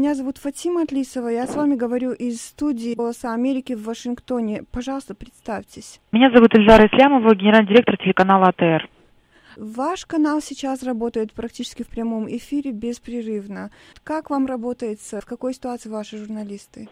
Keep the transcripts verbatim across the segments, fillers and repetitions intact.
Меня зовут Фатима Атлисова, я с вами говорю из студии «Голоса Америки» в Вашингтоне. Пожалуйста, представьтесь. Меня зовут Эльзара Ислямова, генеральный директор телеканала А Тэ Эр. Ваш канал сейчас работает практически в прямом эфире беспрерывно. Как вам работается? В какой ситуации ваши журналисты?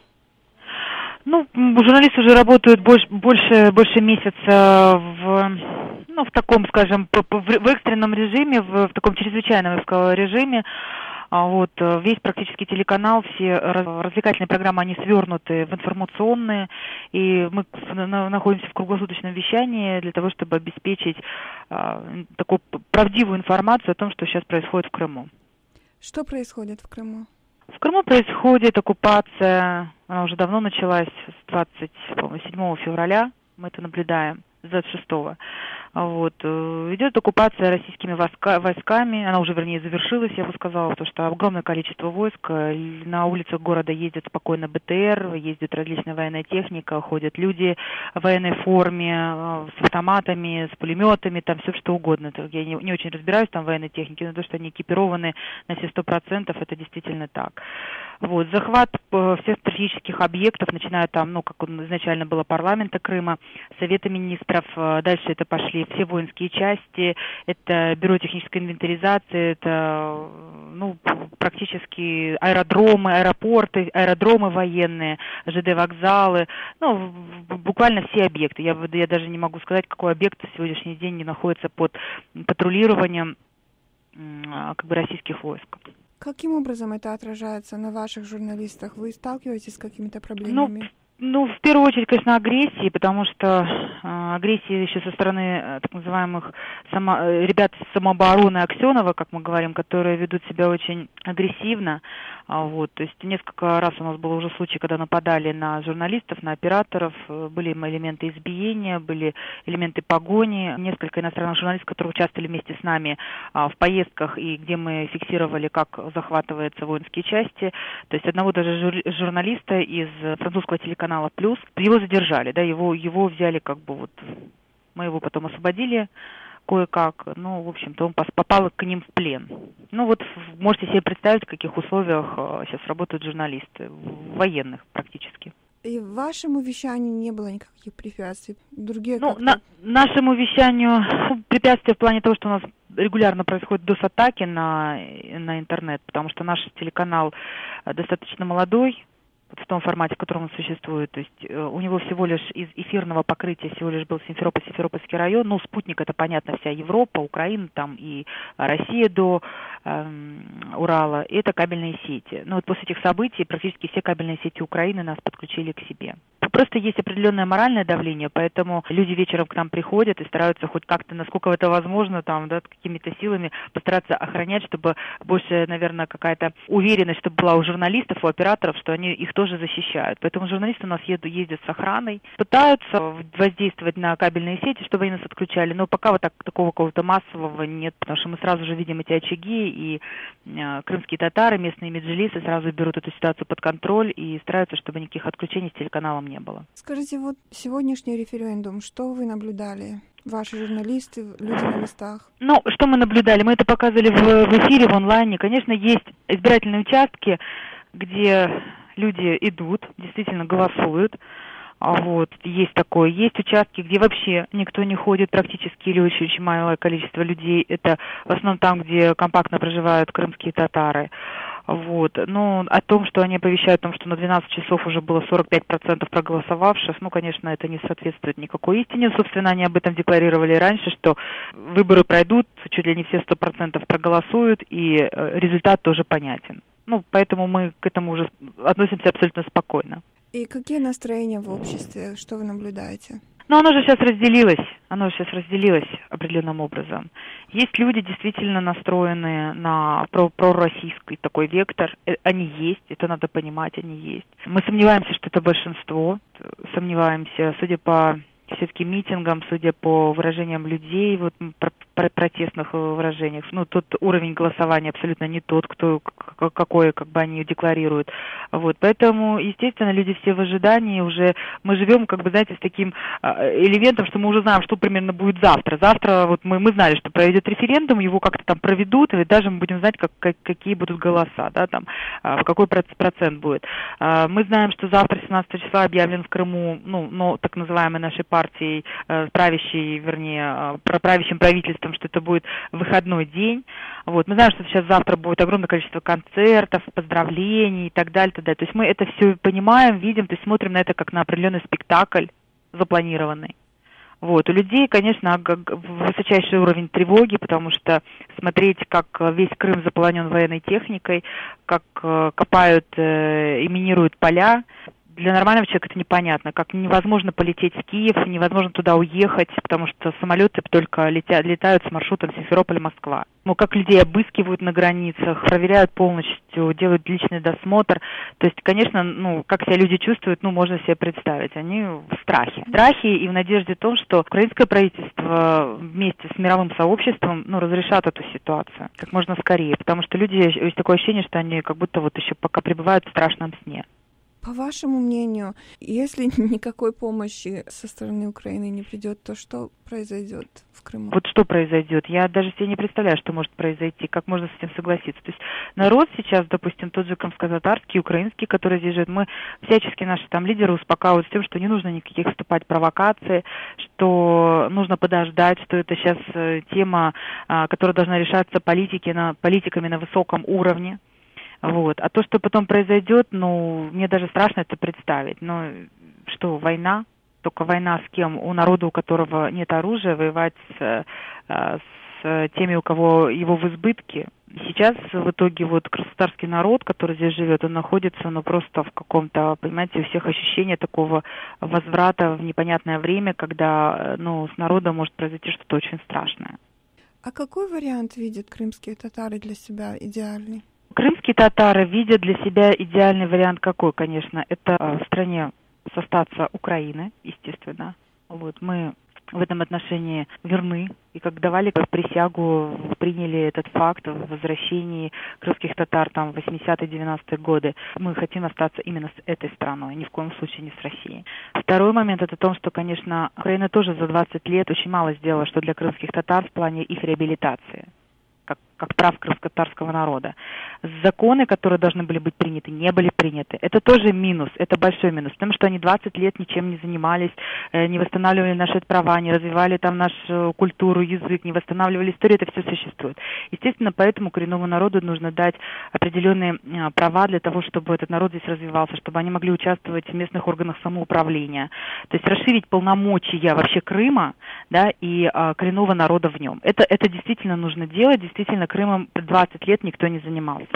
Ну, журналисты уже работают больше, больше, больше месяца в, ну, в таком, скажем, в экстренном режиме, в, в таком чрезвычайном, я бы сказала, режиме. Вот, весь практически телеканал, все развлекательные программы, они свернуты в информационные, и мы находимся в круглосуточном вещании для того, чтобы обеспечить а, такую правдивую информацию о том, что сейчас происходит в Крыму. Что происходит в Крыму? В Крыму происходит оккупация, она уже давно началась, с двадцать седьмого февраля, мы это наблюдаем, с двадцать шестого. Вот. Идет оккупация российскими войска, войсками, она уже, вернее, завершилась, я бы сказала, потому что огромное количество войск, на улицах города ездит спокойно Бэ Тэ Эр, ездит различная военная техника, ходят люди в военной форме, с автоматами, с пулеметами, там все что угодно. Я не, не очень разбираюсь там в военной технике, но то, что они экипированы на все сто процентов, это действительно так. Вот. Захват всех стратегических объектов, начиная там, ну, как изначально было парламента Крыма, Совета министров, дальше это пошли все воинские части, это бюро технической инвентаризации, это, ну, практически аэродромы, аэропорты, аэродромы военные, Жэ Дэ вокзалы, ну, буквально все объекты. Я, я даже не могу сказать, какой объект в сегодняшний день не находится под патрулированием как бы российских войск. Каким образом это отражается на ваших журналистах? Вы сталкиваетесь с какими-то проблемами? Ну, Ну, в первую очередь, конечно, агрессии, потому что э, агрессия еще со стороны э, так называемых само, э, ребят самообороны Аксенова, как мы говорим, которые ведут себя очень агрессивно. А, вот, то есть несколько раз у нас было уже случай, когда нападали на журналистов, на операторов, были элементы избиения, были элементы погони. Несколько иностранных журналистов, которые участвовали вместе с нами а, в поездках, и где мы фиксировали, как захватываются воинские части. То есть одного даже жур, журналиста из французского телеканала «Плюс», его задержали, да, его, его взяли как бы вот, мы его потом освободили кое-как, ну, в общем-то, он попал к ним в плен. Ну, вот можете себе представить, в каких условиях сейчас работают журналисты, военных практически. И вашему вещанию не было никаких препятствий? Другие ну, на, нашему вещанию препятствия в плане того, что у нас регулярно происходят дос-атаки на, на интернет, потому что наш телеканал достаточно молодой, в том формате, в котором он существует. То есть э, у него всего лишь из эфирного покрытия всего лишь был Симферополь, Симферопольский район. Ну, спутник — это, понятно, вся Европа, Украина, там и Россия до э, Урала. И это кабельные сети. Ну, вот после этих событий практически все кабельные сети Украины нас подключили к себе. Просто есть определенное моральное давление, поэтому люди вечером к нам приходят и стараются хоть как-то, насколько это возможно, там, да, какими-то силами постараться охранять, чтобы больше, наверное, какая-то уверенность, чтобы была у журналистов, у операторов, что они их тоже защищают. Поэтому журналисты у нас едут, ездят с охраной, пытаются воздействовать на кабельные сети, чтобы они нас отключали, но пока вот так, такого какого-то массового нет, потому что мы сразу же видим эти очаги, и э, крымские татары, местные меджлисы сразу берут эту ситуацию под контроль и стараются, чтобы никаких отключений с телеканалом не было. Скажите, вот сегодняшний референдум, что вы наблюдали? Ваши журналисты, люди на местах? Ну, что мы наблюдали? Мы это показывали в, в эфире, в онлайне. Конечно, есть избирательные участки, где люди идут, действительно голосуют. Вот, есть такое. Есть участки, где вообще никто не ходит практически, или очень-очень малое количество людей. Это в основном там, где компактно проживают крымские татары. Вот. Ну, о том, что они оповещают о том, что на двенадцать часов уже было сорок пять процентов проголосовавших, ну, конечно, это не соответствует никакой истине. Собственно, они об этом декларировали раньше, что выборы пройдут, чуть ли не все сто процентов проголосуют, и результат тоже понятен. Ну, поэтому мы к этому уже относимся абсолютно спокойно. И какие настроения в обществе? Что вы наблюдаете? Ну, оно же сейчас разделилось, оно же сейчас разделилось определенным образом. Есть люди, действительно настроенные на пророссийский такой вектор. Они есть, это надо понимать, они есть. Мы сомневаемся, что это большинство, сомневаемся, судя по все-таки митингам, судя по выражениям людей, вот протестных выражениях. Ну, тот уровень голосования абсолютно не тот, кто, какой, как бы они декларируют. Вот, поэтому, естественно, люди все в ожидании уже, мы живем, как бы, знаете, с таким элементом, что мы уже знаем, что примерно будет завтра. Завтра, вот мы, мы знали, что пройдет референдум, его как-то там проведут, и даже мы будем знать, как, как, какие будут голоса, да, там, в какой процент будет. Мы знаем, что завтра, семнадцатого числа, объявлен в Крыму, ну, но так называемой нашей партией, правящей, вернее, правящим правительством, что это будет выходной день. Вот. Мы знаем, что сейчас завтра будет огромное количество концертов, поздравлений и так далее, так далее. То есть мы это все понимаем, видим, то есть смотрим на это как на определенный спектакль запланированный. Вот. У людей, конечно, высочайший уровень тревоги, потому что смотреть, как весь Крым заполонен военной техникой, как копают и минируют поля, для нормального человека это непонятно, как невозможно полететь в Киев, невозможно туда уехать, потому что самолеты только летят, летают с маршрутом Симферополь-Москва. Ну, как людей обыскивают на границах, проверяют полностью, делают личный досмотр. То есть, конечно, ну, как себя люди чувствуют, ну, можно себе представить. Они в страхе. В страхе и в надежде о том, что украинское правительство вместе с мировым сообществом, ну, разрешат эту ситуацию как можно скорее. Потому что люди, есть такое ощущение, что они как будто вот еще пока пребывают в страшном сне. По вашему мнению, если никакой помощи со стороны Украины не придет, то что произойдет в Крыму? Вот что произойдет? Я даже себе не представляю, что может произойти, как можно с этим согласиться. То есть народ сейчас, допустим, тот же крымско-татарский, украинский, который здесь живет, мы всячески наши там лидеры успокаивают с тем, что не нужно никаких вступать в провокации, что нужно подождать, что это сейчас тема, которая должна решаться политики на, политиками на высоком уровне. Вот. А то, что потом произойдет, ну, мне даже страшно это представить. Ну, что, война? Только война с кем? У народа, у которого нет оружия, воевать с, с теми, у кого его в избытке. Сейчас в итоге вот красноярский народ, который здесь живет, он находится, ну, просто в каком-то, понимаете, у всех ощущение такого возврата в непонятное время, когда, ну, с народом может произойти что-то очень страшное. А какой вариант видят крымские татары для себя идеальный? Крымские татары видят для себя идеальный вариант какой, конечно, это в стране остаться Украины, естественно. Вот мы в этом отношении верны. И как давали как присягу, приняли этот факт в возвращении крымских татар там в восьмидесятые-девяностые годы. Мы хотим остаться именно с этой страной, ни в коем случае не с Россией. Второй момент это то, что, конечно, Украина тоже за двадцать лет очень мало сделала, что для крымских татар в плане их реабилитации. Как, как прав крымско-татарского народа. Законы, которые должны были быть приняты, не были приняты. Это тоже минус, это большой минус, потому что они двадцать лет ничем не занимались, не восстанавливали наши права, не развивали там нашу культуру, язык, не восстанавливали историю, это все существует. Естественно, поэтому коренному народу нужно дать определенные права для того, чтобы этот народ здесь развивался, чтобы они могли участвовать в местных органах самоуправления. То есть расширить полномочия вообще Крыма, да, и а, коренного народа в нем. Это, это действительно нужно делать, действительно Крымом двадцать лет никто не занимался.